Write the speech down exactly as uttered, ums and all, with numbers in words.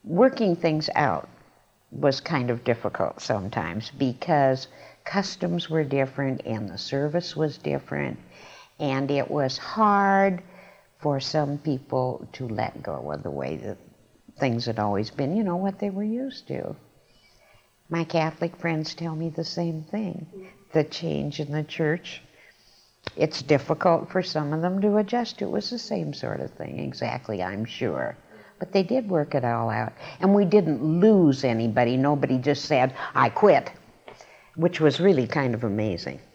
working things out was kind of difficult sometimes because customs were different and the service was different, and it was hard for some people to let go of the way that things had always been, you know, what they were used to. My Catholic friends tell me the same thing. The change in the church, it's difficult for some of them to adjust. It was the same sort of thing, exactly, I'm sure. But they did work it all out. And we didn't lose anybody. Nobody just said, I quit, which was really kind of amazing.